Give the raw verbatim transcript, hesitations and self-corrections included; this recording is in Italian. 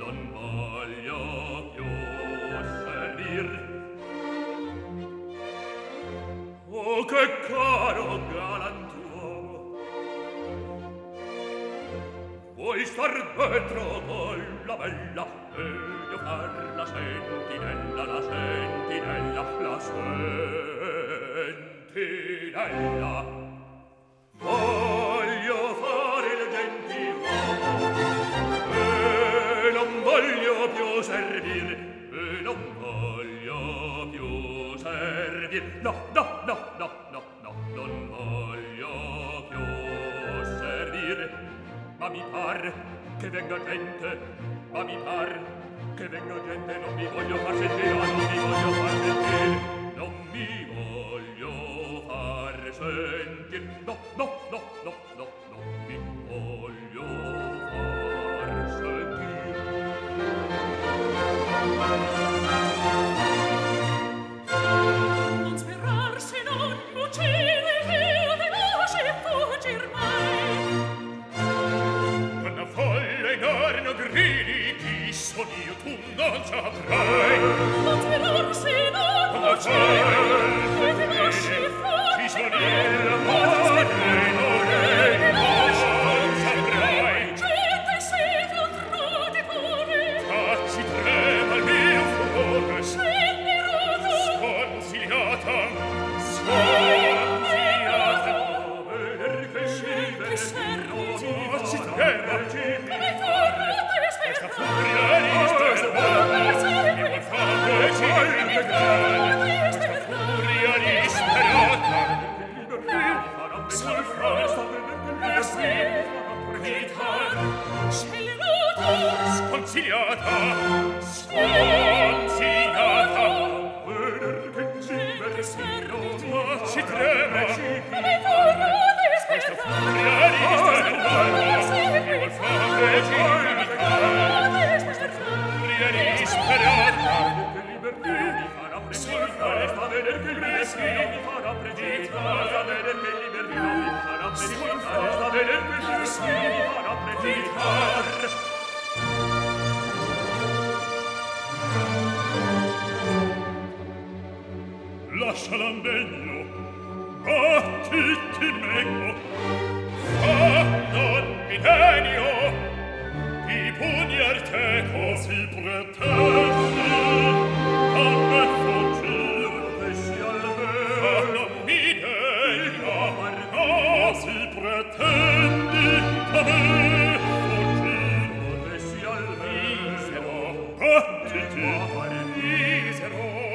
non voglio più servir. Oh, che caro galantuomo, vuoi star dentro con la bella e io far la sentinella, la sentinella, la sentinella? Voglio fare il gentiluomo e non voglio più servir, e non voglio più servir. No, no, no, no, no, no, non voglio più servir. Ma mi par che venga gente, ma mi par che venga gente, non mi voglio far sentire, non mi voglio far sentire, non mi voglio far sentire, no, no, no, no, no, non mi voglio far sentire. Non sferrarsi, non uccide, io te lasci fuggir mai. Quando folle intorno gridi, chi son io, tu non saprai. Non sferrarsi, non uccide, io te lasci fuggir chi son io, padre, non saprai. Gente siete un traditore, Cacci trema il mio furore, scenderoso, sconsigliata, sconsigliata. Perché gente servi, Cacci trema, come tornate questa sferrate, furia disperata, mi vuol fare cimitare, questa furia disperata, sul fronte sconsigliata, sconsigliata, perché ci persino, ma ci trema, come tornate questa sferrate, furia disperata, mi vuol fare cimitare, questa furia disperata, sul fronte vedere che il respiro mi farà precipitare, vedere che il libertino mi farà precipitare, vedere che il respiro mi farà precipitare. Lascia l'ambegno, battiti meglio, fa non mi degno, di pugni arteco si pretendi, a me fuggir, che sia il me, fa non mi degno, no si pretendi, a me fuggir, che sia il misero, battiti, misero,